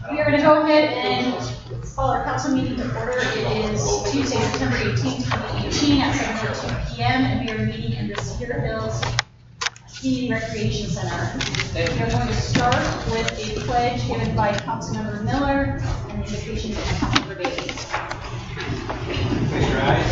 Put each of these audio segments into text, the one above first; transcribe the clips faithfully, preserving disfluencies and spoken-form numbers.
We are going to go ahead and call our council meeting to order. It is Tuesday, September eighteenth, twenty eighteen at seven oh two p m and we are meeting in the Cedar Hills Community Recreation Center. We are going to start with a pledge given by Councilmember Miller and the invocation by Councilmember Davies. Please rise.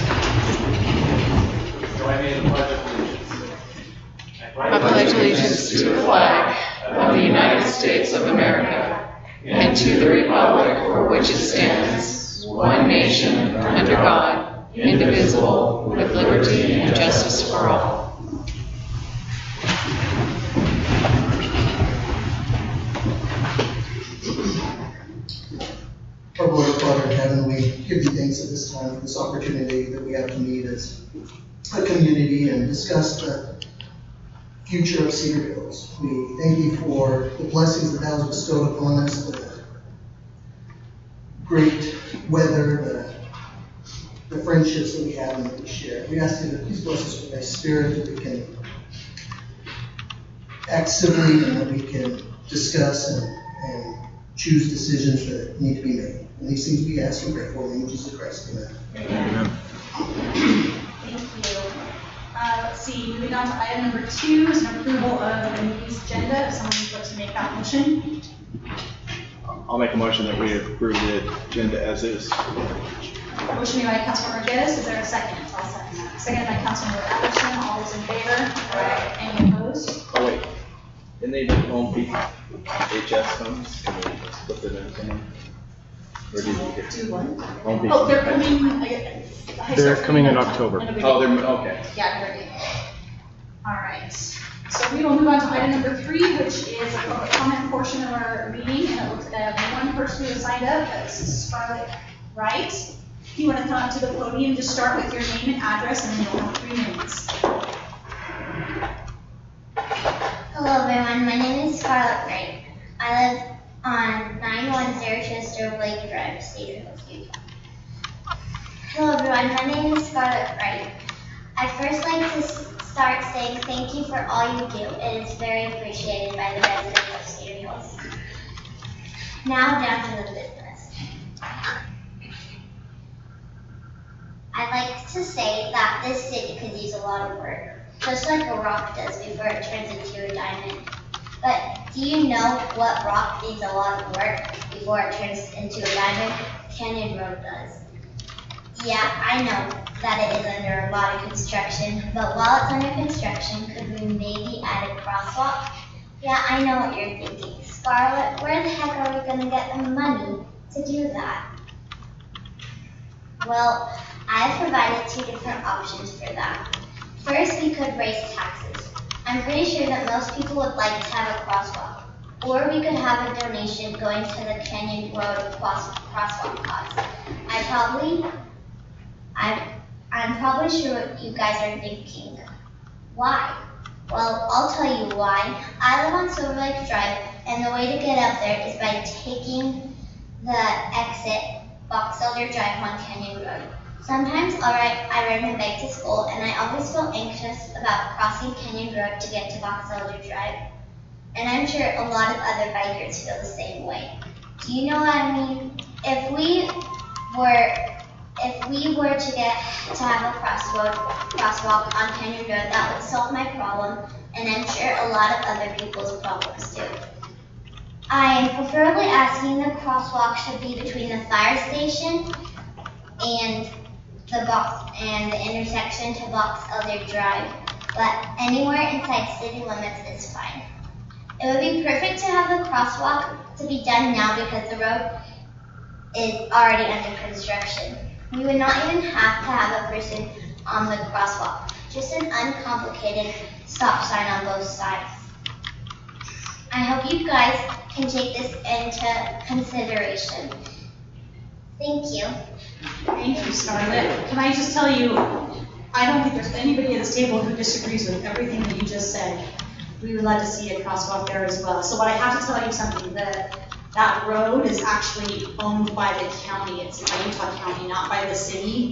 Join me in the pledge of allegiance. I pledge allegiance to the flag of the United States of America and to the republic for which it stands, one nation, under God, indivisible, with liberty and justice for all. Our Lord, our Father in heaven, we give you thanks at this time for this opportunity that we have to meet as a community and discuss the future of Cedar Hills. We thank you for the blessings that thou hast bestowed upon us, the great weather, the, the friendships that we have and that we share. We ask you to please bless us with thy spirit, that we can act civilly and that we can discuss and, and choose decisions that need to be made. And these things we ask and pray for in Jesus Christ. Amen. Amen. Thank you. Uh, let's see, moving on to item number two is an approval of the meeting's agenda. If someone would like to make that motion. I'll make a motion that we approve the agenda as is. Motion made by Councilmember Geddes. Is there a second? I'll second that. Seconded by Councilmember Anderson. All those in favor? Aye. Any opposed? Oh wait, didn't they do home P H S funds? Can we put them in somewhere? Or did you get Do what? home P H S? Oh, they're coming. I get, They're coming in October. Oh, they're, okay. Yeah, they're good. All right. So we will move on to item number three, which is a public comment portion of our meeting. And it looks like one person who has signed up. That's Scarlett Wright. If you want to come up to the podium, just start with your name and address, and then you'll have three minutes. Hello, everyone. My name is Scarlett Wright. I live on nine one zero Chester Lake Drive, Cedar Hills, Utah. Hello, everyone. My name is Scarlett Wright. I'd first like to start saying thank you for all you do. It is very appreciated by the residents of Cedar Hills. Now down to the business. I'd like to say that this city could use a lot of work, just like a rock does before it turns into a diamond. But do you know what rock needs a lot of work before it turns into a diamond? Canyon Road does. Yeah, I know that it is under a lot of construction, but while it's under construction, could we maybe add a crosswalk? Yeah, I know what you're thinking. Scarlett, where the heck are we going to get the money to do that? Well, I have provided two different options for that. First, we could raise taxes. I'm pretty sure that most people would like to have a crosswalk. Or we could have a donation going to the Canyon Road cross, crosswalk cause. I probably, I'm, I'm probably sure what you guys are thinking. Why? Well, I'll tell you why. I live on Silver Lake Drive, and the way to get up there is by taking the exit Box Elder Drive on Canyon Road. Sometimes I'll ride, I ride my bike to school, and I always feel anxious about crossing Canyon Road to get to Box Elder Drive. And I'm sure a lot of other bikers feel the same way. Do you know what I mean? If we were, if we were to get to have a crossroad, crosswalk on Canyon Road, that would solve my problem, and I'm sure a lot of other people's problems too. I am preferably asking the crosswalk should be between the fire station and the box and the intersection to Box Elder Drive, but anywhere inside city limits is fine. It would be perfect to have the crosswalk to be done now because the road is already under construction. We would not even have to have a person on the crosswalk, just an uncomplicated stop sign on both sides. I hope you guys can take this into consideration. Thank you. Thank you, Scarlett. Can I just tell you, I don't think there's anybody at this table who disagrees with everything that you just said. We would like to see a crosswalk there as well. So, but I have to tell you something, that that road is actually owned by the county. It's by Utah County, not by the city.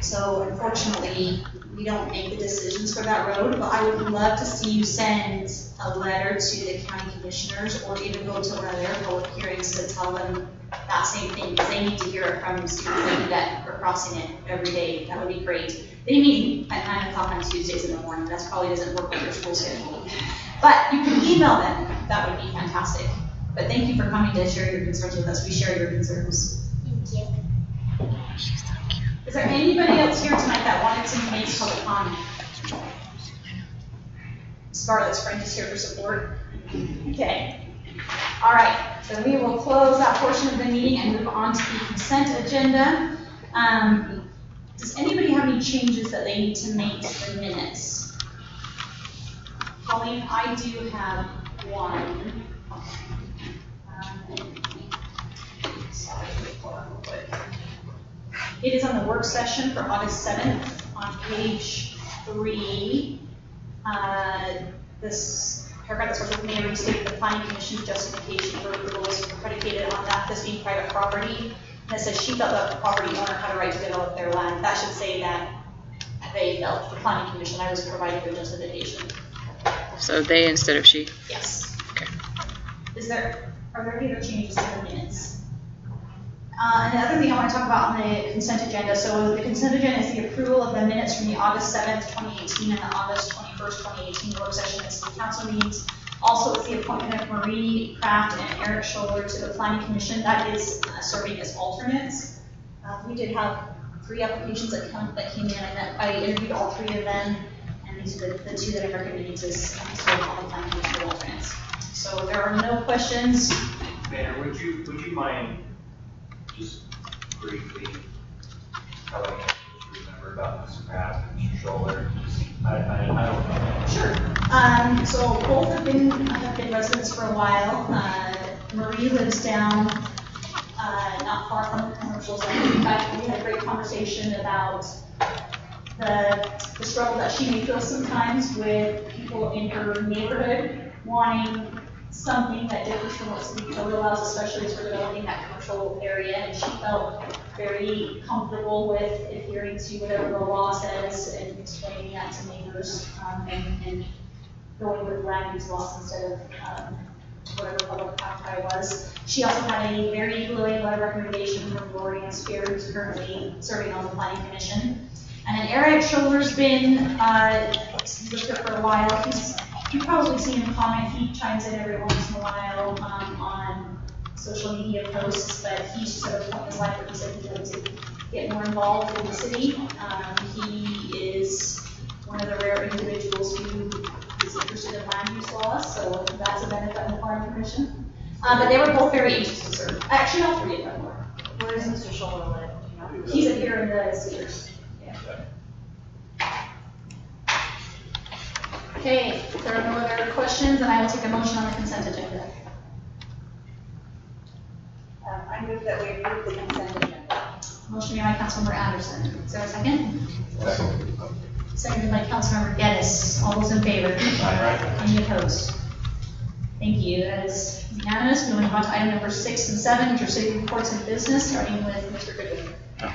So unfortunately, we don't make the decisions for that road, but I would love to see you send a letter to the county commissioners or even go to one of their public hearings to tell them that same thing, because they need to hear it from students that are crossing it every day. That would be great. They meet at nine o'clock on Tuesdays in the morning. That probably doesn't work with your school schedule. But you can email them. That would be fantastic. But thank you for coming to share your concerns with us. We share your concerns. Thank you. Is there anybody else here tonight that wanted to make public comment? Scarlett's friend is here for support. Okay. All right. So we will close that portion of the meeting and move on to the consent agenda. Um, does anybody have any changes that they need to make to the minutes? Colleen, I do have one. Um, sorry, hold on real quick. It is on the work session for August seventh on page three. Uh, this paragraph that starts with may restate the planning commission's justification for approval is predicated on that this being private property. And it says she felt that the property owner had a right to develop their land. That should say that they felt, the planning commission, I was providing the justification. So they instead of she? Yes. Okay. Is there, are there any other changes to the minutes? Uh, and the other thing I want to talk about on the consent agenda, so the consent agenda is the approval of the minutes from the August seventh, twenty eighteen and the August twenty-first, twenty eighteen work session and city council meetings. Also, it's the appointment of Marie Kraft and Eric Scholler to the planning commission. That is uh, serving as alternates. Uh, we did have three applications that, come, that came in. I, met, I interviewed all three of them, and these are the, the two that I'm recommending to serve on the planning commission for alternates. So there are no questions. Mayor, would you would you mind just briefly telling us what you remember about Mister Kraft and Mister Scholler? I, I, I don't know. Sure. Um, so both have been, have been residents for a while. Uh, Marie lives down uh, not far from the commercial zone. In fact, we had a great conversation about the, the struggle that she may feel sometimes with people in her neighborhood wanting something that differs from what city code allows, especially as we're developing that commercial area. And she felt very comfortable with adhering to whatever the law says and explaining that to neighbors um, and, and going with land use laws instead of um, whatever public outcry was. She also had a very glowing letter of recommendation from Gloria Spear, who's currently serving on the planning commission. And then Eric Scholler's been, uh, he's lived here for a while. He's, you've probably seen him comment. He chimes in every once in a while um, on social media posts, but he's just at a point in his life where he said he'd like to get more involved in the city. Um, he is one of the rare individuals who is interested in land use laws, so that's a benefit of the planning commission. Uh, but they were both very anxious to serve. Actually, all three of them were. Where does Mister Scholler live? You know? He's here in the Cedars. Yeah. Okay, if there are no other questions, then I will take a motion on the consent agenda. Um, I move that we approve the consent agenda. Motion made by Councilmember Anderson. Is there a second? Seconded by Councilmember Geddes. All those in favor? Aye. Any opposed? Thank you. That is unanimous. Moving on to item number six and seven, which are city reports and business, starting with Mister Goodwin.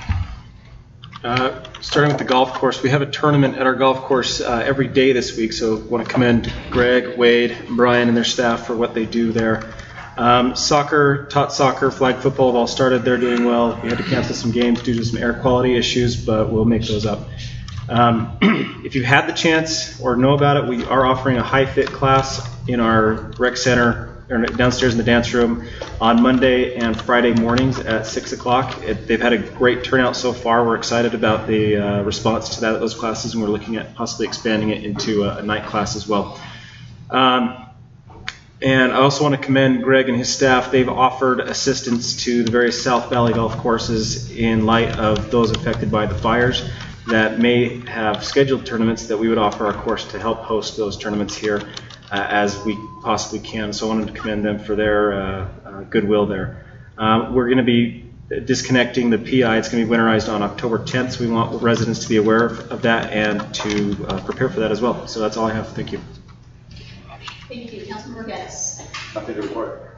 Uh, starting with the golf course, we have a tournament at our golf course uh, every day this week, so I want to commend Greg, Wade, and Brian and their staff for what they do there. Um, soccer, tot soccer, flag football have all started. They're doing well. We had to cancel some games due to some air quality issues, but we'll make those up. Um, if you've had the chance or know about it, we are offering a high fit class in our rec center or downstairs in the dance room on Monday and Friday mornings at six o'clock. It, they've had a great turnout so far. We're excited about the uh, response to that, those classes, and we're looking at possibly expanding it into a, a night class as well. Um, and I also want to commend Greg and his staff. They've offered assistance to the various South Valley golf courses in light of those affected by the fires that may have scheduled tournaments that we would offer our course to help host those tournaments here uh, as we possibly can. So I wanted to commend them for their uh, uh, goodwill there. Um, we're going to be disconnecting the P I. It's going to be winterized on October tenth, so we want residents to be aware of, of that and to uh, prepare for that as well. So that's all I have. Thank you. Thank you. Councilmember Geddes. Nothing to report.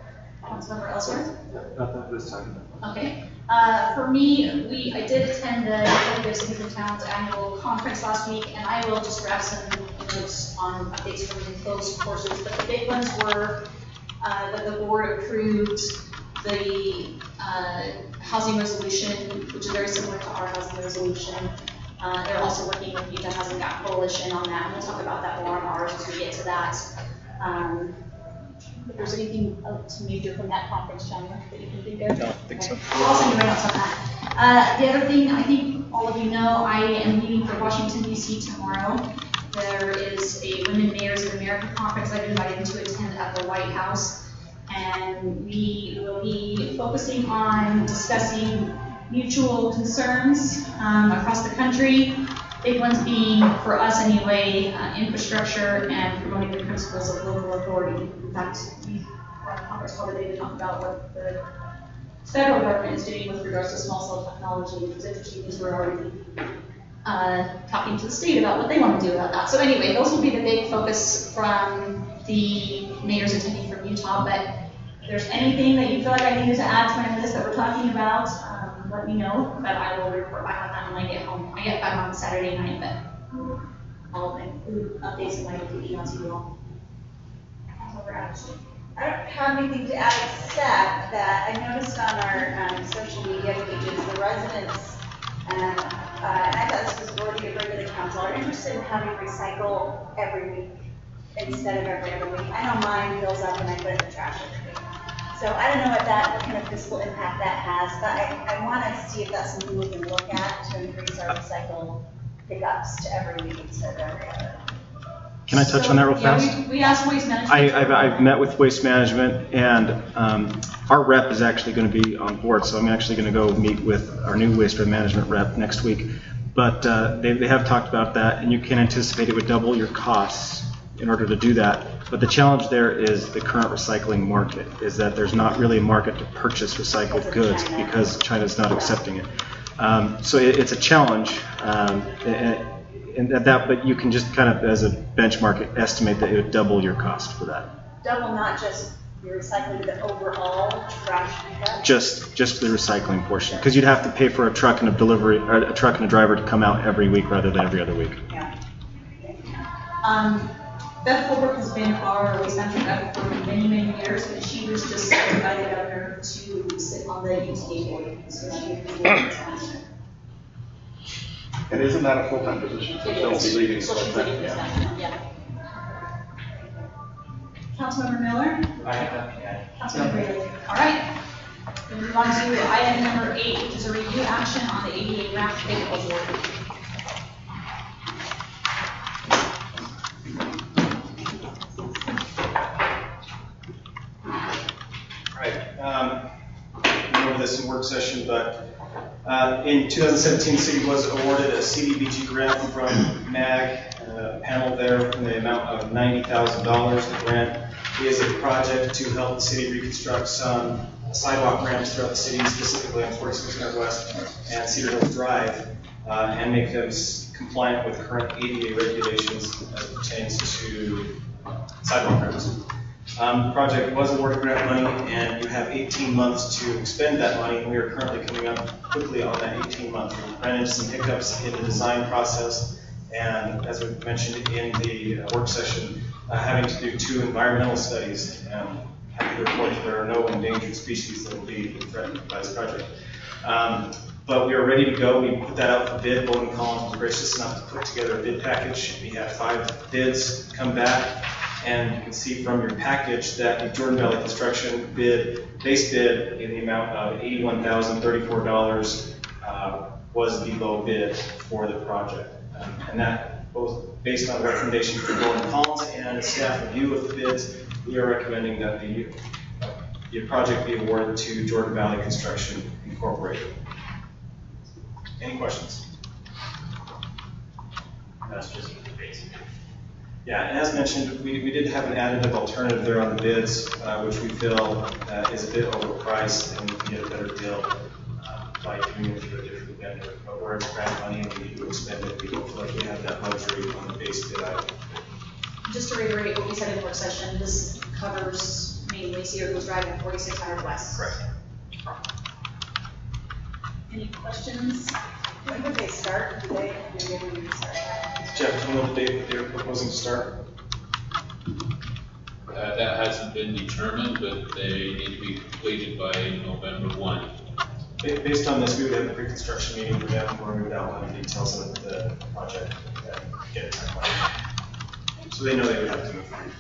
Councilmember Ellsworth? Not that this time. Okay. Uh, for me, we, I did attend the Executive Cities and Towns annual conference last week, and I will just grab some notes on updates from the closed courses. But the big ones were uh, that the board approved the uh, housing resolution, which is very similar to our housing resolution. Uh, they're also working with Utah Housing Gap Coalition on that, and we'll talk about that more on ours as we get to that. Um, if there's anything else major from that conference, John, that you can think of? No, I think so. Okay. I'll send you right notes on that. Uh, the other thing, I think all of you know, I am leaving for Washington, D C tomorrow. There is a Women Mayors of America conference I've been invited to attend at the White House. And we will be focusing on discussing mutual concerns um, across the country. Big ones being, for us anyway, uh, infrastructure and promoting the principles of local authority. In fact, we our conference call today to talk about what the federal government is doing with regards to small cell technology, which is interesting because we're already uh, talking to the state about what they want to do about that. So anyway, those will be the big focus from the mayors attending from Utah. But if there's anything that you feel like I needed to add to my list that we're talking about, um, let me know. But I will report back on that when I get home. I get back on Saturday night, but I'll include updates in my email to you all. I don't have anything to add except that I noticed on our um, social media pages, the residents, um, uh, and I thought this was worthy of bringing to the council, are interested in having recycle every week instead of every other week. I know mine fills up and I put it in the trash every week. So I don't know what that, what kind of fiscal impact that has, but I, I want to see if that's something we can look at to increase our recycle pickups to every week instead of every other. Can I touch on that real yeah, fast? We, we asked Waste Management. I, I've, I've met with Waste Management, and um, our rep is actually going to be on board, so I'm actually going to go meet with our new Waste Management rep next week. But uh, they, they have talked about that, and you can anticipate it would double your costs in order to do that. But the challenge there is the current recycling market, is that there's not really a market to purchase recycled goods because China's not accepting it. Um, so it, it's a challenge. Um, and, And that, but you can just kind of, as a benchmark, estimate that it would double your cost for that. Double not just your recycling, but the overall trash pickup? Just, just the recycling portion, because you'd have to pay for a truck and a delivery, or a truck and a driver to come out every week rather than every other week. Yeah. Um, Beth Colbert has been our waste management rep for many, many years, but she was just selected by the governor to sit on the U T A board, so she would be waste management. And isn't that a full-time position? So It she'll is. be leaving So she's full-time, leaving this yeah. time, yeah. Councilmember Miller? I have, yeah. Councilmember Bailey. All right. Then we move on to item number eight, which is a review action on the A D A ramp payable board. Right. Um, we went over this in work session, but uh, in two thousand seventeen, the city was awarded a C D B G grant from M A G, uh, panel there, in the amount of ninety thousand dollars. The grant is a project to help the city reconstruct some sidewalk ramps throughout the city, specifically on forty-six Northwest and Cedar Hills Drive, uh, and make them compliant with current A D A regulations as it pertains to sidewalk ramps. Um, the project was awarded grant money, and you have eighteen months to expend that money. We are currently coming up quickly on that eighteen months. We ran into some hiccups in the design process, and as we mentioned in the uh, work session, uh, having to do two environmental studies, and happy to report that there are no endangered species that will be threatened by this project. Um, but we are ready to go. We put that out for bid. Bowden Collins was gracious enough to put together a bid package. We had five bids come back. And you can see from your package that the Jordan Valley Construction bid, base bid in the amount of eighty-one thousand thirty-four dollars uh, was the low bid for the project. Um, and that, both based on recommendations from Gordon Collins and a staff review of the bids, we are recommending that the, uh, the project be awarded to Jordan Valley Construction Incorporated. Any questions? That's just the basic. Yeah, and as mentioned, we, we did have an additive alternative there on the bids, uh, which we feel uh, is a bit overpriced, and we can get a better deal uh, by doing it through a different vendor. But where it's grant money and we need to expend it, we don't feel like we have that luxury on the base bid item. Just to reiterate what we said in the work session, this covers between Lacey Eagles Drive and forty-six hundred West. Correct. Any questions? When would they start? Do they, do they when they start? Jeff, do you know the date that they're proposing to start? Uh, that hasn't been determined, but they need to be completed by November first. Ba- Based on this, we would have a pre-construction meeting with them where we would outline the details of the project and get a timeline. So they know they would have to move forward.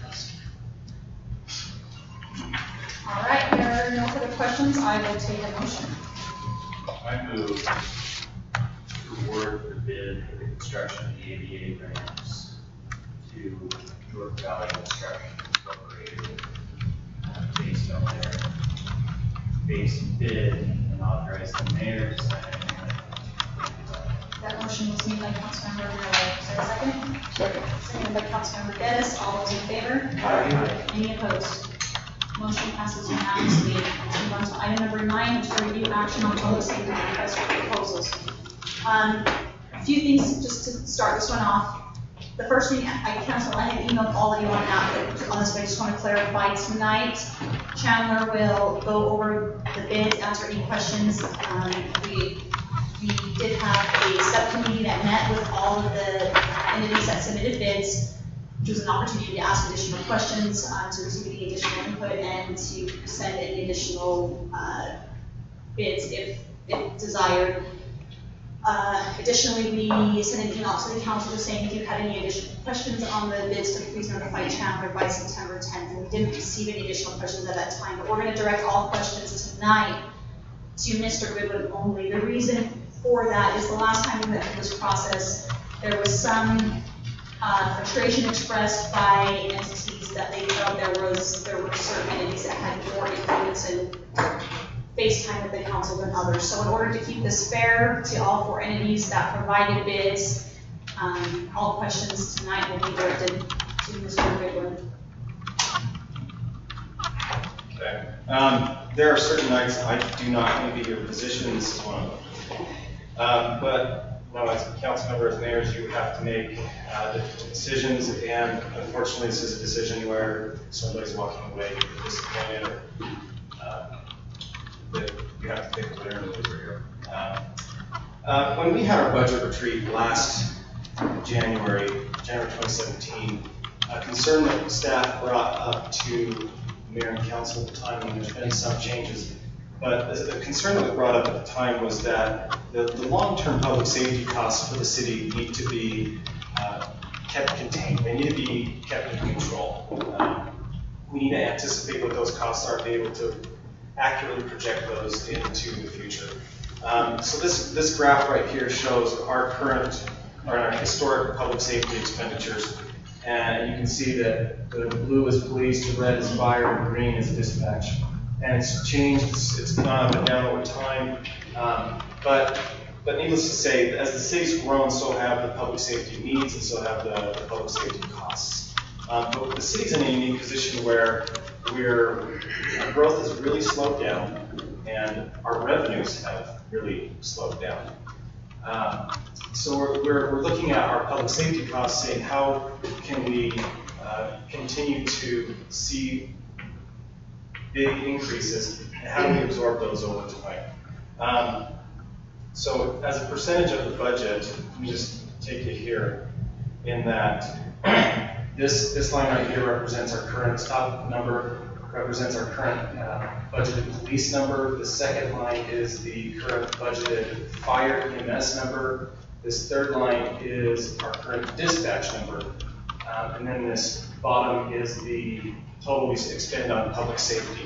All right, there are no further questions. I will take a motion. I move to award the bid for the construction of the A D A ramps to York Valley Construction Incorporated, uh, based on their base bid, and authorize the mayor to sign it. That motion was made by Councilmember Miller. Is there a second? Second. Seconded by Councilmember Geddes. All those in favor? Aye. Any opposed? Motion passes unanimously. Let's move on to item number nine, which is review action on public safety request for proposals. Um, a few things just to start this one off. The first thing, I council, I had emailed all of you on that, but on this, I just want to clarify tonight. Chandler will go over the bids, answer any questions. Um, we, we did have a subcommittee that met with all of the entities that submitted bids, which was an opportunity to ask additional questions, uh, to receive any additional input, and to send any additional uh, bids if, if desired. Uh, additionally, we sent an email to the council just saying if you had any additional questions on the bids, to please notify Chandler by September tenth. And we didn't receive any additional questions at that time, but we're going to direct all questions tonight to Mister Goodwin only. The reason for that is the last time we went through this process, there was some Uh, frustration expressed by entities that they felt there was there were certain entities that had more influence and face time with the council than others. So in order to keep this fair to all four entities that provided bids, um, all questions tonight will be directed to Mister Goodwin. Okay. Um, there are certain nights I do not envy your position, and this is one of them. Um, but no, as council member, as mayors, you have to make uh, difficult decisions, and unfortunately, this is a decision where somebody's walking away disappointed, or uh, that you have to pick a winner and loser here. Uh, uh, when we had our budget retreat last January, January twenty seventeen, a concern that staff brought up to mayor and council at the time, and there's been some changes. But the concern that was brought up at the time was that the, the long-term public safety costs for the city need to be uh, kept contained. They need to be kept in control. Um, we need to anticipate what those costs are, be able to accurately project those into the future. Um, so this, this graph right here shows our current, or our historic public safety expenditures. And you can see that the blue is police, the red is fire, and green is dispatch. And it's changed, it's, it's gone up and down over time. Um, but, but needless to say, as the city's grown, so have the public safety needs, and so have the, the public safety costs. Um, but the city's in a unique position where we're, our growth has really slowed down, and our revenues have really slowed down. Um, so we're, we're, we're looking at our public safety costs, saying how can we uh, continue to see big increases, and how do we absorb those over time? Um, so as a percentage of the budget, let me just take it here, in that this, this line right here represents our current top number, represents our current uh, budgeted police number. The second line is the current budgeted fire E M S number. This third line is our current dispatch number. Um, and then this bottom is the total we expend on public safety.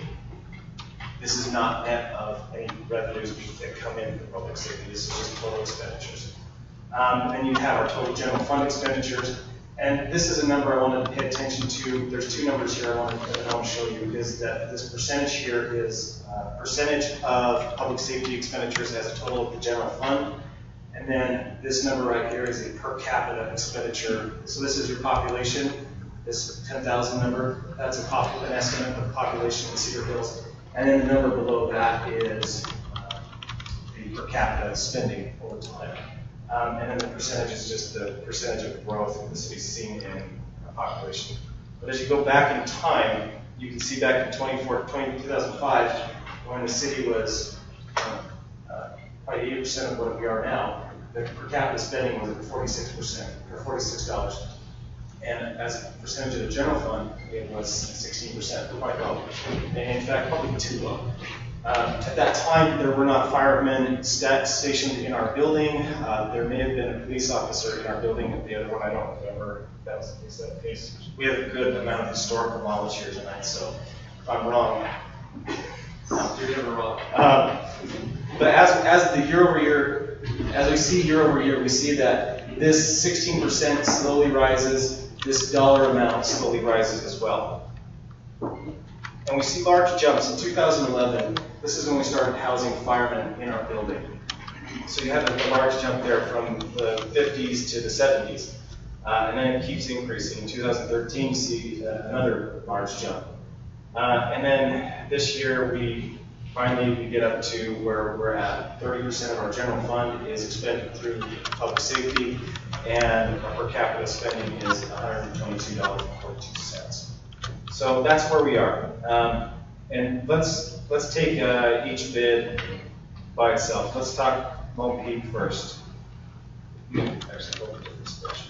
This is not net of any revenues that come in for public safety. This is just total expenditures. Um, and then you have our total general fund expenditures. And this is a number I want to pay attention to. There's two numbers here I want to, I want to show you. Is that this percentage here is uh, percentage of public safety expenditures as a total of the general fund. And then this number right here is a per capita expenditure. So this is your population. This ten thousand number, that's a pop, an estimate of the population in Cedar Hills. And then the number below that is uh, the per capita spending over time. Um, and then the percentage is just the percentage of growth that the city's seen in population. But as you go back in time, you can see back in twenty-four, twenty, two thousand five, when the city was uh, uh, probably eighty percent of what we are now, the per capita spending was at forty-six percent, or forty-six dollars. And as a percentage of the general fund, it was sixteen percent, quite low. And in fact, probably too low. Um, at that time, there were not firemen stat stationed in our building. Uh, there may have been a police officer in our building. The other one, I don't remember if that was the case. That case. We have a good amount of historical knowledge here tonight, so if I'm wrong, You're never wrong. um, but as, as the year over year, as we see year over year, we see that this sixteen percent slowly rises, this dollar amount slowly rises as well. And we see large jumps. In two thousand eleven, this is when we started housing firemen in our building. So you have a, a large jump there from the fifties to the seventies. Uh, and then it keeps increasing. In two thousand thirteen, you see uh, another large jump. Uh, and then this year, we finally we get up to where we're at. thirty percent of our general fund is expended through public safety, and our per capita spending is one hundred twenty-two dollars and forty-two cents. So that's where we are. Um, and let's let's take uh, each bid by itself. Let's talk Lone Peak first. Actually, go to this spreadsheet.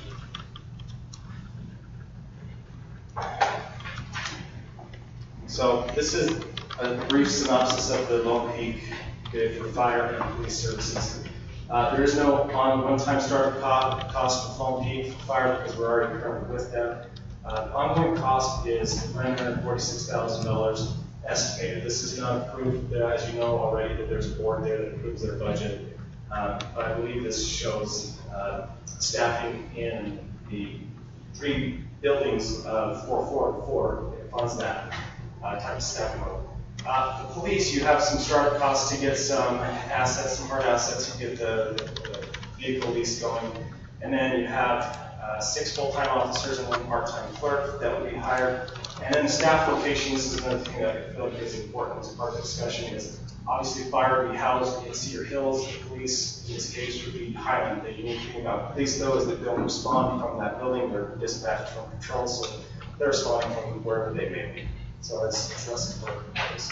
So this is a brief synopsis of the Lone Peak bid for fire and police services. Uh, there is no on one-time startup co cost for Lone Peak for fire because we're already currently with them. Uh, ongoing cost is nine hundred forty-six thousand dollars estimated. This is not approved, uh, as you know already, that there's a board there that approves their budget. Um, but I believe this shows uh, staffing in the three buildings of four four four. It funds that uh, type of staffing level. Uh, the police, you have some startup costs to get some assets, some hard assets, to get the, the vehicle lease going. And then you have uh, six full-time officers and one part-time clerk that would be hired. And then staff location, this is another thing that I feel like is important as part of the discussion, is obviously fire would be housed in Cedar Hills. The police, in this case, would be Highland. The unique thing about police, though, is that they don't respond from that building. They're dispatched from control, so they're responding from wherever they may be. So it's, it's less important.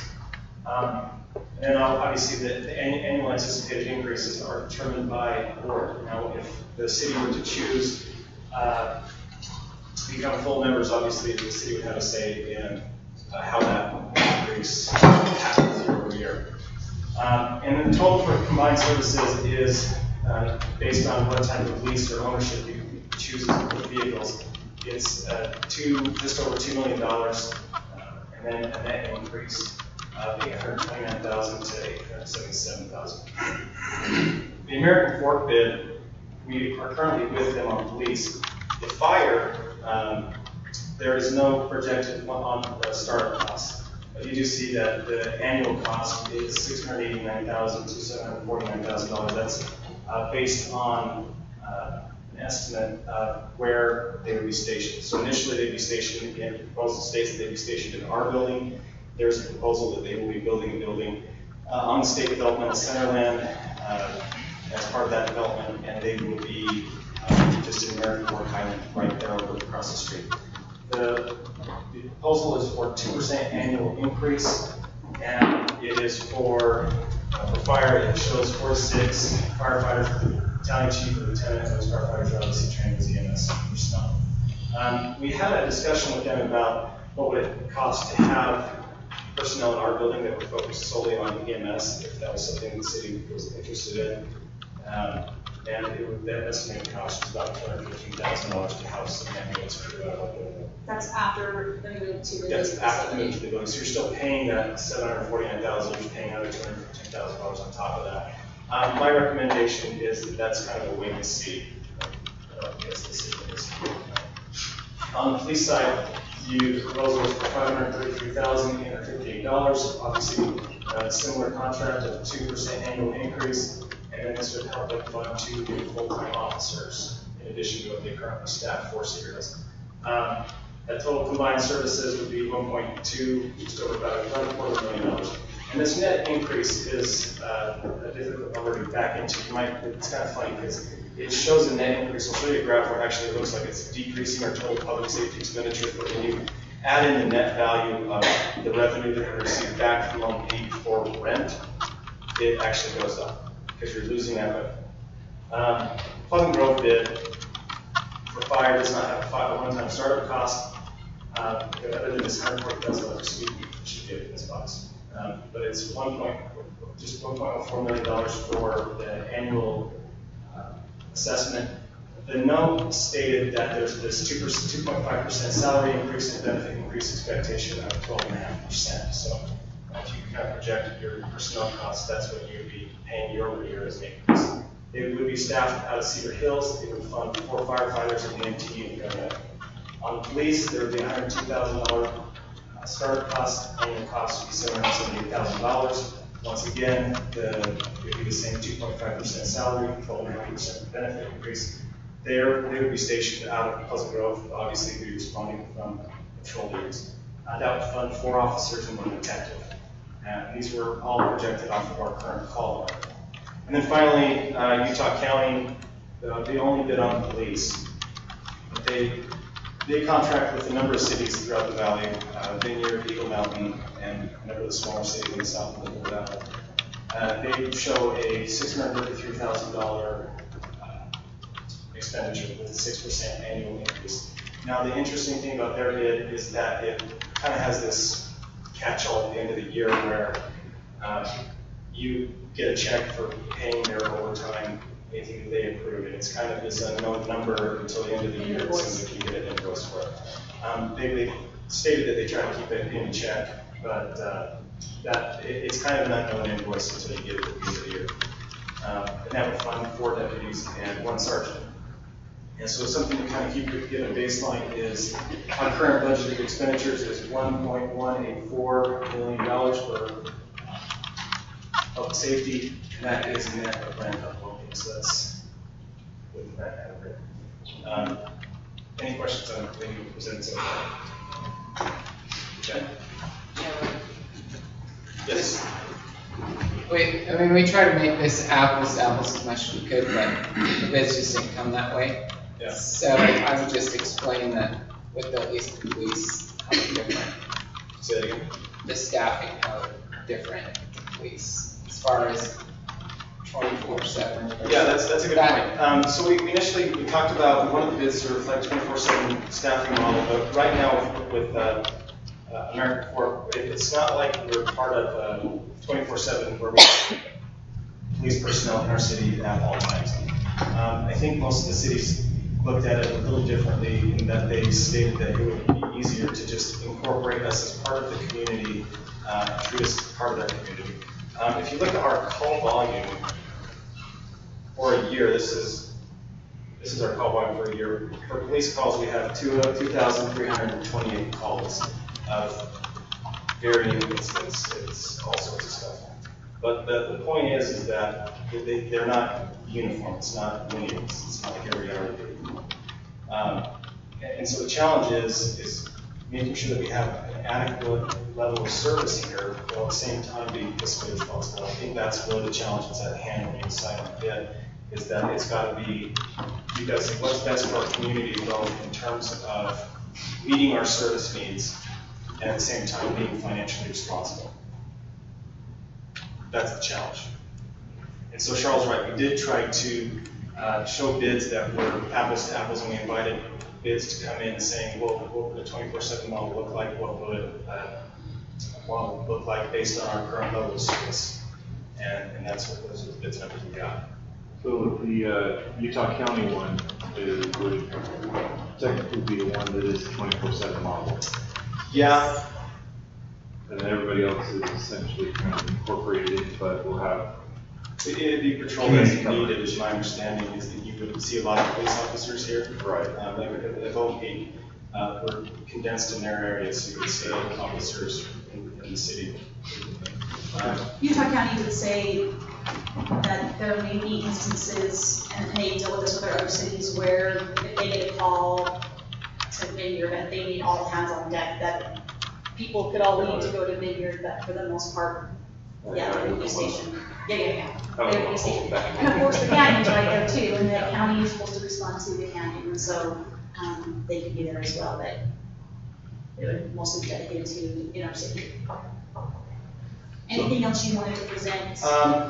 Um, and then obviously the, the annual anticipated increases are determined by board. Now, if the city were to choose uh, to become full members, obviously the city would have a say in uh, how that increase happens year over year. Um, and then the total for combined services is uh, based on what type of lease or ownership you choose for the vehicles. It's uh, two, just over two million dollars. And then a net increase of eight hundred twenty-nine thousand dollars to eight hundred seventy-seven thousand dollars. The American Fork bid, we are currently with them on police. The fire, um, there is no projected on the startup cost. But you do see that the annual cost is six hundred eighty-nine thousand dollars to seven hundred forty-nine thousand dollars. That's uh, based on uh, an estimate of where they would be stationed. So initially they'd be stationed in, the proposal states that they'd be stationed in our building. There's a proposal that they will be building a building uh, on the state developmental center land uh, as part of that development, and they will be uh, just in American Fork Highland right there over across the street. The, the proposal is for two percent annual increase, and it is for, uh, for fire, it shows four to six firefighters, battalion chief, or lieutenant, and those firefighters are obviously trained as E M S personnel. Um, we had a discussion with them about what would it cost to have personnel in our building that were focused solely on E M S, if that was something the city was interested in. Um, and it would, that estimated cost was about two hundred fifteen thousand dollars to house an ambulance crew out of our building. That's after the move to the. That's after the move to the building. So you're still paying that seven hundred forty-nine thousand dollars, you're paying another two hundred fifteen thousand dollars on top of that. Um, my recommendation is that that's kind of a wait and see. I don't guess the city is. On the police side, you, the proposal is for five hundred thirty-three thousand eight hundred fifty-eight dollars. Obviously, a similar contract of two percent annual increase, and then this would help them fund two new full-time officers in addition to what they currently staff for Cedar Hills. Um, that total combined services would be one point two, just over about one quarter million dollars. And this net increase is uh, a difficult number to back into. You might, it's kind of funny because it shows a net increase. I'll show you a graph where actually it looks like it's decreasing our total public safety expenditure for the new add in the net value of the revenue they're going to receive back from Lone Peak for rent, it actually goes up because you're losing that revenue. Um, Pleasant Grove bid for fire does not have a fi- a one-time startup cost, uh, other than this hundred forty thousand dollars suite we should get in this box. Um, but it's one point, just one point four million dollars for the annual uh, assessment. The note stated that there's this two percent, two point five percent salary increase and benefit increase expectation of twelve point five percent. So if you kind of projected your personnel costs, that's what you would be paying year over year as an increase. It would be staffed out of Cedar Hills. It would fund four firefighters and E M T and government. On police, there would be one hundred two thousand dollars uh, startup cost, annual cost would be seven hundred seventy-eight thousand dollars. Once again, the, it would be the same two point five percent salary, twelve point five percent benefit increase. There, they would be stationed out of Pleasant Grove, obviously be responding from patrol duties. Uh, that would fund four officers and one detective. And these were all projected off of our current call line. And then finally, uh, Utah County, uh, they only bid on police. But they, they contract with a number of cities throughout the valley, uh, Vineyard, Eagle Mountain, and a number of the smaller cities in the south of the valley. Uh, they show a six hundred thirty-three thousand dollars expenditure with a six percent annual increase. Now, the interesting thing about their bid is that it kind of has this catch-all at the end of the year where uh, you get a check for paying their overtime, anything that they approve, and it's kind of this unknown number until the end of the year, it seems like you get an invoice for it. Um, they, they stated that they try to keep it in check, but uh, that it, it's kind of an unknown invoice until you get it at the end of the year. Um, and that would fund four deputies and one sergeant. And so something to kind of keep give a baseline is our current budgeted expenditures is one point one eight four million dollars for public safety, and that is net of rent uploading. So that's with that net of rent. Um, any questions on anything we presented so far? Okay. Yes. We, I mean, we try to make this apples to apples as much as we could, but the bids just didn't come that way. Yeah. So I would just explain that with the least police, how different. Say it again. The staffing, how different police, as far as twenty-four seven. Yeah, that's that's a good point. Um, so we initially we talked about one of the bids to reflect twenty-four seven staffing model, but right now with, with uh, uh, American Corp, it, it's not like we're part of uh, twenty-four seven where we have police personnel in our city at all times. Um, I think most of the cities looked at it a little differently in that they stated that it would be easier to just incorporate us as part of the community, uh, treat us as part of their community. Um, if you look at our call volume for a year, this is this is our call volume for a year. For police calls, we have two uh, two thousand three hundred twenty-eight calls of varying incidents. It's all sorts of stuff. But the, the point is, is that they, they're not uniform. It's not linear. It's, it's not like every hour. Um, and, and so the challenge is, is making sure that we have an adequate level of service here, while at the same time being fiscally responsible. I think that's really the challenge that's at hand when you decide on a bid, is that it's got to be, you got to say what's best for our community, both in terms of meeting our service needs and at the same time being financially responsible. That's the challenge. And so Charles is right, we did try to uh, show bids that were apples to apples, and we invited bids to come in saying, well, what would a twenty-four seven model look like? What would it uh, what would it look like based on our current level of service? And, and that's what those are the bids numbers we got. So the uh, Utah County one is, would technically be the one that is twenty-four seven model. Yeah. And then everybody else is essentially kind of incorporated in, but we'll have. It'd be patrol as needed, is my understanding, is that you would see a lot of police officers here. Right. Um, they would, if O P uh, were condensed in their areas, so you would see officers in, in the city. Uh, Utah County did say that there may be instances, and they deal with this with their other cities, where if they get a call to Vineyard and they need all hands on deck, that people could all leave to go to Vineyard, but for the most part, yeah, they would be stationed. Yeah, yeah, yeah. They would be stationed. And of course, the canyon's right there too, and the county is supposed to respond to the canyon, and so um, they could be there as well. But they're mostly dedicated to in our city. Anything else you wanted to present? Um,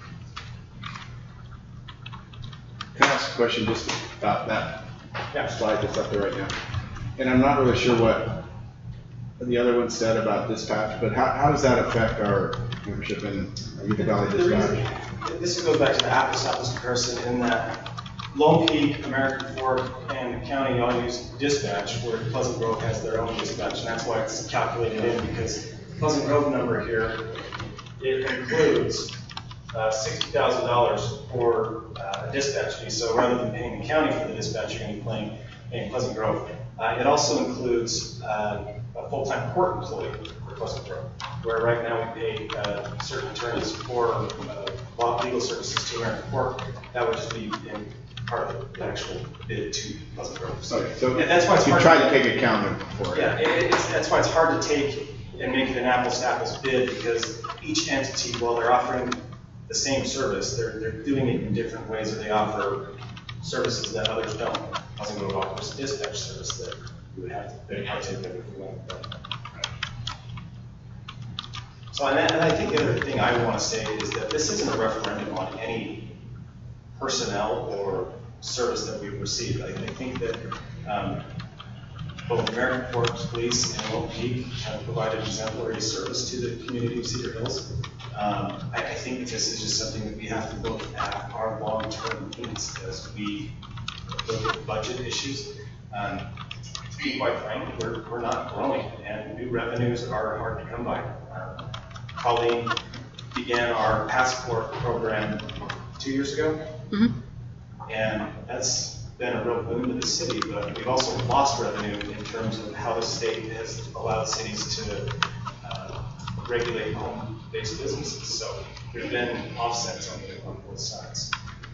Can I ask a question just about that Yeah. slide that's up there right now? And I'm not really sure what the other one said about dispatch, but how, how does that affect our membership in Utah Valley The Dispatch? reason- This goes back to the apples to apples comparison in that Lone Peak, American Fork, and the county all use dispatch, where Pleasant Grove has their own dispatch, and that's why it's calculated in, because Pleasant Grove number here, it includes uh, sixty thousand dollars for uh, a dispatch fee. So rather than paying the county for the dispatch, you're going to be paying, paying Pleasant Grove. Uh, it also includes uh, a full-time court employee for Pleasant Grove, where right now we pay uh, certain attorneys for uh, law legal services to American Fork. That would just be in part of the actual bid to Pleasant Grove. Okay, so Yeah, that's why it's you hard try to- to take account for it. Yeah, it, it's, that's why it's hard to take and make it an apples to apples bid, because each entity, while they're offering the same service, they're, they're doing it in different ways, or they offer services that others don't. Pleasant Grove offers a dispatch service that we would have to pay partake of if we went with that. So, and, that, and I think the other thing I want to say is that this isn't a referendum on any personnel or service that we've received. I, I think that um, both American Fork Police and Lone Peak have provided exemplary service to the community of Cedar Hills. Um, I, I think that this is just something that we have to look at our long-term needs as we look at budget issues. Um, to be quite frank, we're, we're not growing, and new revenues are hard to come by. Uh, Colleen began our passport program two years ago, Mhm. and that's been a real boon to the city, but we've also lost revenue in terms of how the state has allowed cities to uh, regulate home-based businesses. So there's been offsets on, the, on both sides.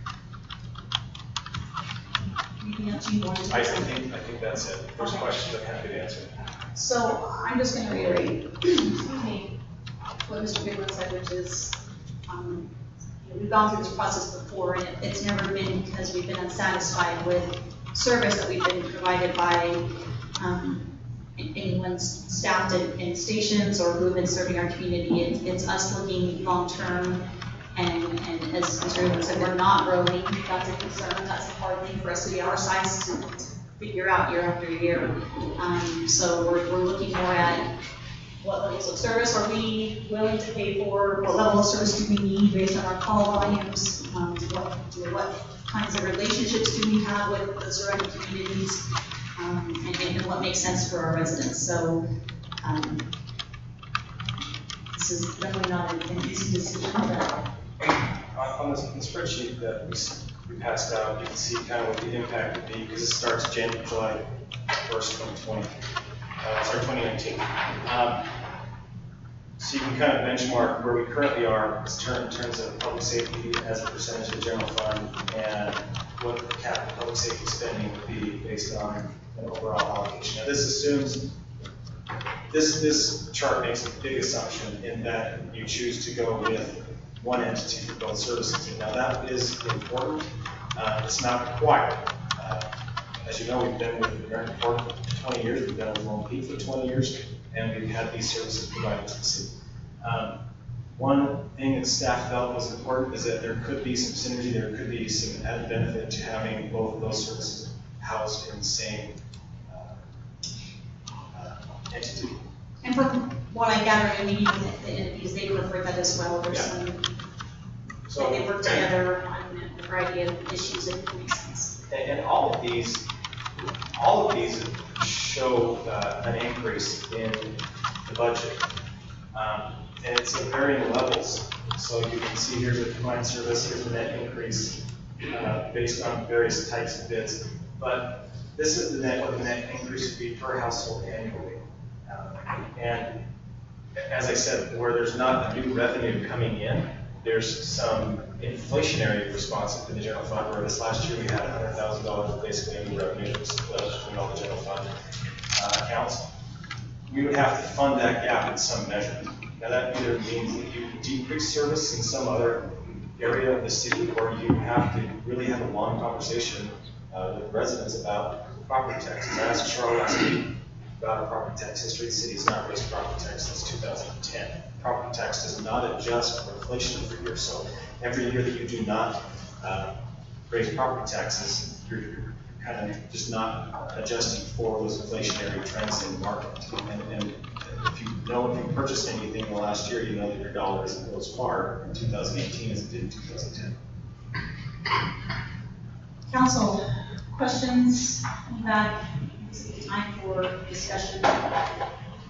Anything else you wanted to I, I present? think I think that's it. If there's Okay. questions, I'm happy to answer. So I'm just gonna reiterate, excuse me, what Mister Goodwin said, which is, um, you know, we've gone through this process before, and it- it's never been because we've been unsatisfied with service that we've been provided by, um, anyone's staffed in, in stations or who have been serving our community. It's, it's us looking long-term, and, and as Mister Goodwin said, we're not growing. That's a concern. That's a hard thing for us to be our size to to figure out year after year. Um, so we're, we're looking more at what levels of service are we willing to pay for, what level of service do we need based on our call volumes, um, what, you know, what kinds of relationships do we have with the surrounding communities, um, and, and what makes sense for our residents. So, um, this is definitely not an an easy decision, but On, on the the spreadsheet that we, s- we passed out, you can see kind of what the impact would be, because it starts January, July first, twenty twenty, uh, sorry, twenty nineteen. Um, so you can kind of benchmark where we currently are in ter- in terms of public safety as a percentage of the general fund, and what the capital public safety spending would be based on an overall allocation. Now, this assumes, this, this chart makes a big assumption in that you choose to go with one entity for both services. Now that is important. Uh, it's not required. Uh, as you know, we've been with American Fork for twenty years. We've been with Lone Peak for twenty years, and we've had these services provided to the city. Um, one thing that staff felt was important is that there could be some synergy. There could be some added benefit to having both of those services housed in the same uh, uh, entity. and from what I gather in meeting with the entities, they prefer that as well. There's Yeah. some, So they work together on a variety of issues if it makes sense. And, and all of these, all of these show uh, an increase in the budget. Um, and it's at varying levels. So you can see here's a combined service, here's the net increase uh, based on various types of bids. But this is the net, what the net increase would be per household annually. Um, and as I said, where there's not a new revenue coming in, there's some inflationary response in the general fund, where this last year we had one hundred thousand dollars basically in revenue that was split between all the general fund uh, accounts. We would have to fund that gap in some measure. Now that either means that you decrease service in some other area of the city, or you have to really have a long conversation uh, with residents about property taxes. I asked Charlotte last week, about our property tax history. The city has not raised property tax since two thousand ten. Property tax does not adjust for inflation every year, so every year that you do not uh, raise property taxes, you're, you're kind of just not adjusting for those inflationary trends in the market. And, and if you know, if you purchased anything in the last year, you know that your dollar isn't go as far in two thousand eighteen as it did in two thousand ten. Council, questions, feedback, time for discussion? I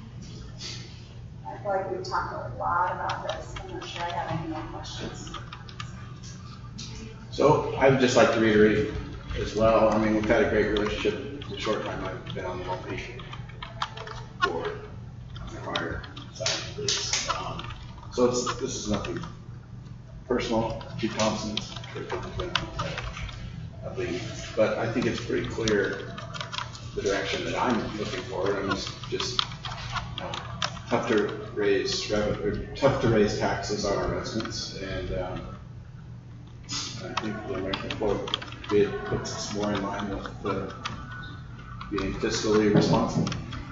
feel like we've talked a lot about this. I'm not sure I have any more questions. So I would just like to reiterate as well, I mean, we've had a great relationship the short time I've been on the Mulkey board on the fire side of this. Um, so it's, this is nothing personal, Chief Thompson's, I believe, but I think it's pretty clear the direction that I'm looking for, and it's just, you know, tough to raise revenue, or tough to raise taxes on our residents, and um, I think the American Fork bid puts us more in line with uh, being fiscally responsible.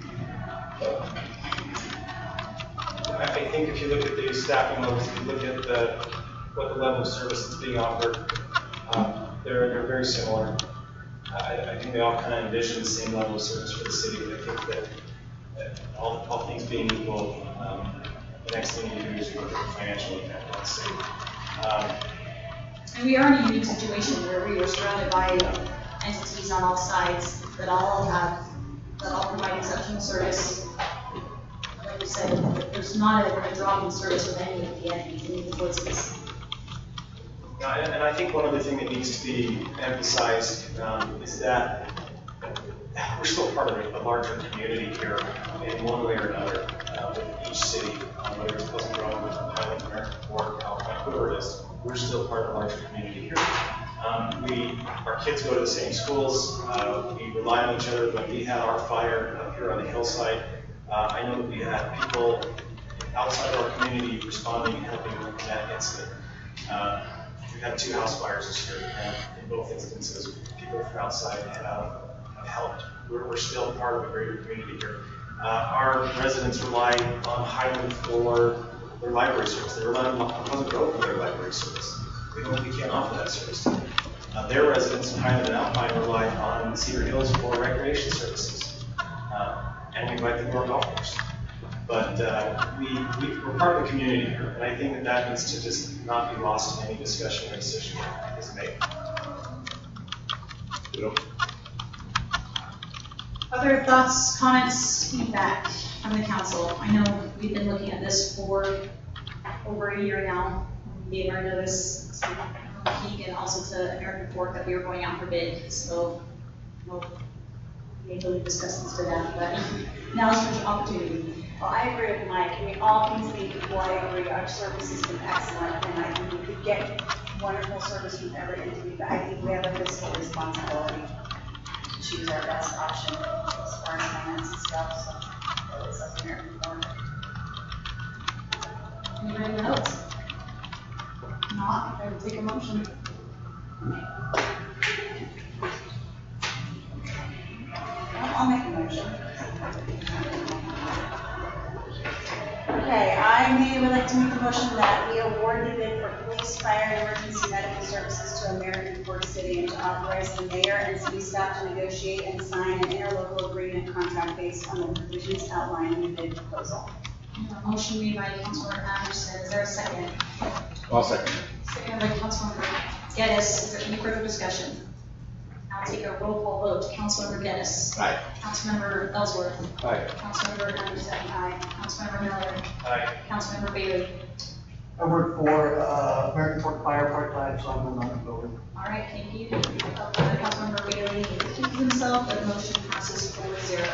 I I think if you look at the staffing levels, if you look at the, what the level of service that's being offered, um, they're, they're very similar. I, I think they all kind of envision the same level of service for the city. I think that, that all, all things being equal, um, the next thing you do is you look at the financial impact on the city. Um, And we are in a unique situation where we are surrounded by entities on all sides that all have, that all provide exceptional service. Like you said, there's not a, a drop in service with any of the entities, any of the voices. Yeah, and, and I think one other thing that needs to be emphasized um, is that we're still part of a, a larger community here in one way or another uh, with each city, um, whether it's Pleasant Grove, Highland, American Fork, Alpine, whoever it is. We're still part of a larger community here. Um, we, our kids go to the same schools. Uh, we rely on each other. When we had our fire up here on the hillside, uh, I know that we had people outside of our community responding and helping in that incident. Uh, we had two house fires this year, and in both instances, people from outside have, have helped. We're, we're still part of a greater community here. Uh, our residents rely on Highland for their library service. They rely on Pleasant Grove for their library service. We don't, we can't offer that service to them. Uh, their residents in Highland and Alpine rely on Cedar Hills for recreation services. Uh, and we invite them to our golf course. But uh, we, we, we're part of the community here, and I think that that needs to just not be lost in any discussion or decision that is made. Other thoughts, comments, feedback from the council? I know we've been looking at this for over a year now. We gave our notice to Peak and also to American Fork that we were going out for bid. So we'll maybe discuss this for that, but now is the opportunity. Well, I agree with Mike. I mean, all things being equal, I agree. Our service has been excellent, and I think we could get wonderful service from every entity, but I think we have a fiscal responsibility to choose our best option as far as finance and stuff, so it's up here. Anybody else? Not, I would take a motion. I'll make a motion. Okay, I may would like to make a motion that we award the bid for police, fire, and emergency medical services to American Fork City and to authorize the mayor and city staff to negotiate and sign an interlocal agreement contract based on the provisions outlined in the bid proposal. A motion made by Councilmember Anderson. Is there a second? I'll second. Second by Councilmember Geddes. Is there any further discussion? I'll take a roll call vote. Councilmember Geddes. Aye. Councilmember Ellsworth. Aye. Councilmember Anderson. Aye. Councilmember Miller. Aye. Councilmember Bailey. I work for uh, American Fork Fire part-time, so I'm not going to All right, thank you. Uh, Councilmember Bailey recused himself, the motion passes four zero.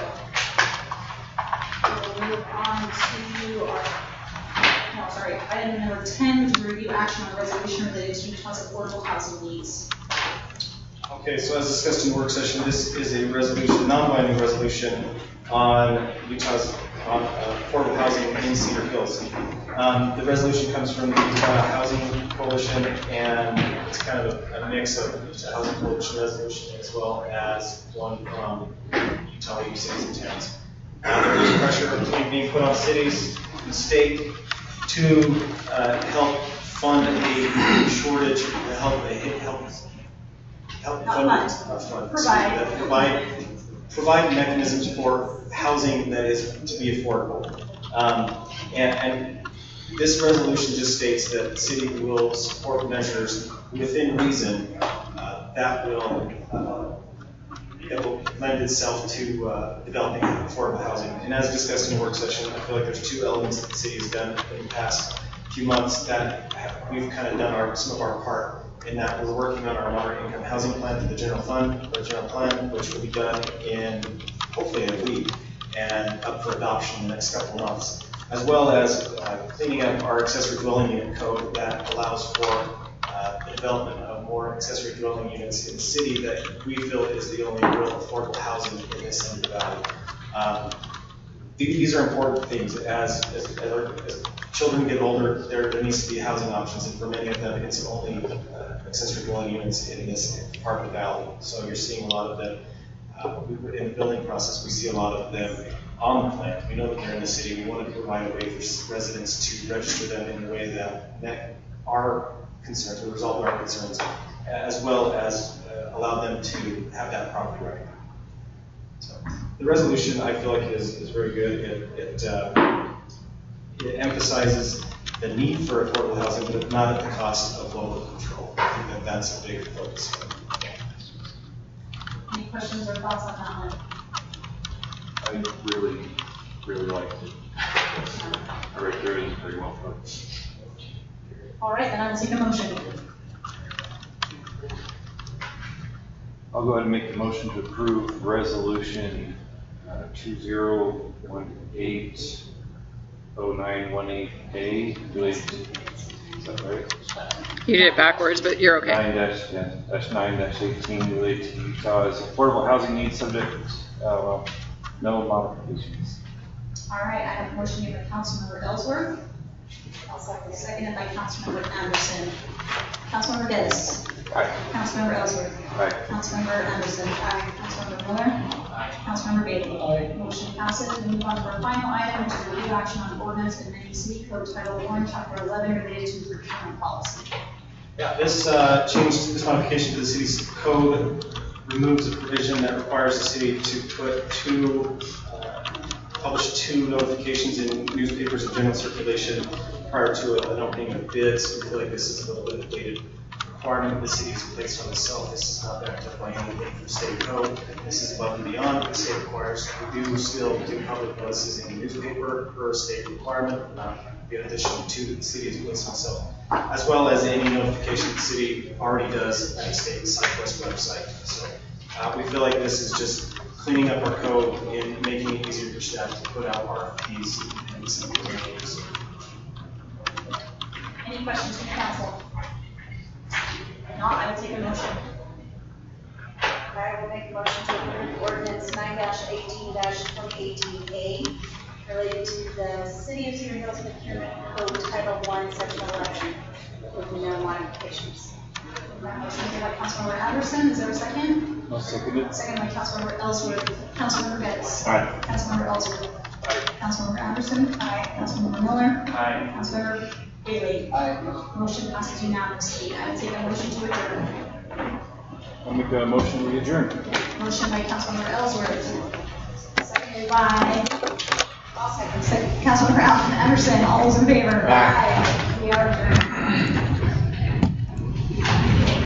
We'll move on to our, no, sorry, item number ten, which is review action on resolution related to Utah's affordable housing needs. Okay, so as discussed in work session, this is a resolution, non-binding resolution on Utah's on uh, affordable housing in Cedar Hills. Um, the resolution comes from the Utah Housing Coalition, and it's kind of a, a mix of Utah Housing Coalition resolution as well as one from Utah League of Cities and Towns. Uh, there is pressure being put on cities and state to uh, help fund a shortage, help, help, help Not fund, fund. not fund, Provide. that provide, provide mechanisms for housing that is to be affordable. Um, and, and this resolution just states that the city will support measures within reason uh, that will uh, that will lend itself to uh, developing affordable housing. And as discussed in the work session, I feel like there's two elements that the city has done in the past few months that have, we've kind of done our some of our part in that we're working on our moderate income housing plan for the general fund, or general plan, which will be done in hopefully in a week and up for adoption in the next couple of months, as well as uh, cleaning up our accessory dwelling unit code that allows for uh, the development of more accessory dwelling units in the city that we feel is the only real affordable housing in this end of the valley. Um, th- these are important things. As, as, as children get older, there, there needs to be housing options, and for many of them, it's only uh, accessory dwelling units in this part of the valley. So you're seeing a lot of them uh, we, in the building process. We see a lot of them on the plan. We know that they're in the city. We want to provide a way for residents to register them in a way that met our concerns, will resolve our concerns, as well as uh, allow them to have that property right. So the resolution, I feel like, is, is very good. It, it, uh, it emphasizes the need for affordable housing, but not at the cost of local control. I think that that's a big focus. Any questions or thoughts on that one? I really, really liked it. I read through it pretty well. All right, then I will take a motion. I'll go ahead and make the motion to approve resolution uh, two zero one eight oh nine one eight A related to, is that right? You did it backwards, but you're okay. Nine dash, yeah, dash nine dash eighteen related to Utah's affordable housing needs subject, uh, well, no modifications. All right, I have a motion here by Councilmember Ellsworth. I'll second, seconded by Councilmember Anderson. Councilmember Geddes. Aye. Councilmember Ellsworth. Aye. Councilmember Anderson. Aye. Councilmember Miller. Aye. Councilmember Bailey. Aye. Motion passes. We move on to our final item, which is review action on ordinance amending city code title one, chapter eleven, related to procurement policy. Yeah, this uh, change, this modification to the city's code removes a provision that requires the city to put two, uh, publish two notifications in newspapers of general circulation prior to a, an opening of bids. We feel like this is a little bit of a dated requirement the city has placed on itself. This is not backed up by anything from state code. This is above and beyond what the state requires. We do still do public notices in the newspaper per state requirement, uh, in addition to the city has placed on itself, as well as any notification the city already does at the state Southwest website. So uh, we feel like this is just cleaning up our code and making it easier for staff to put out R F Ps and simple things. Any questions from the council? If not, I will take a motion. I will make a motion to approve ordinance nine eighteen twenty eighteen A related to the City of Cedar Hills procurement code title one, section eleven, with no modifications. Motion made by Councilmember Anderson. Is there a second? I'll second it. Second by Councilmember Ellsworth. Councilmember Geddes. Aye. Councilmember Ellsworth. Aye. Councilmember Anderson. Aye. Councilmember Miller. Aye. Councilmember Bailey. Aye. Motion passes unanimously. I will take a motion to adjourn. I'll make a motion to adjourn. Motion by Councilmember Ellsworth. Seconded by Councilmember Anderson. All those in favor? Aye. We are adjourned.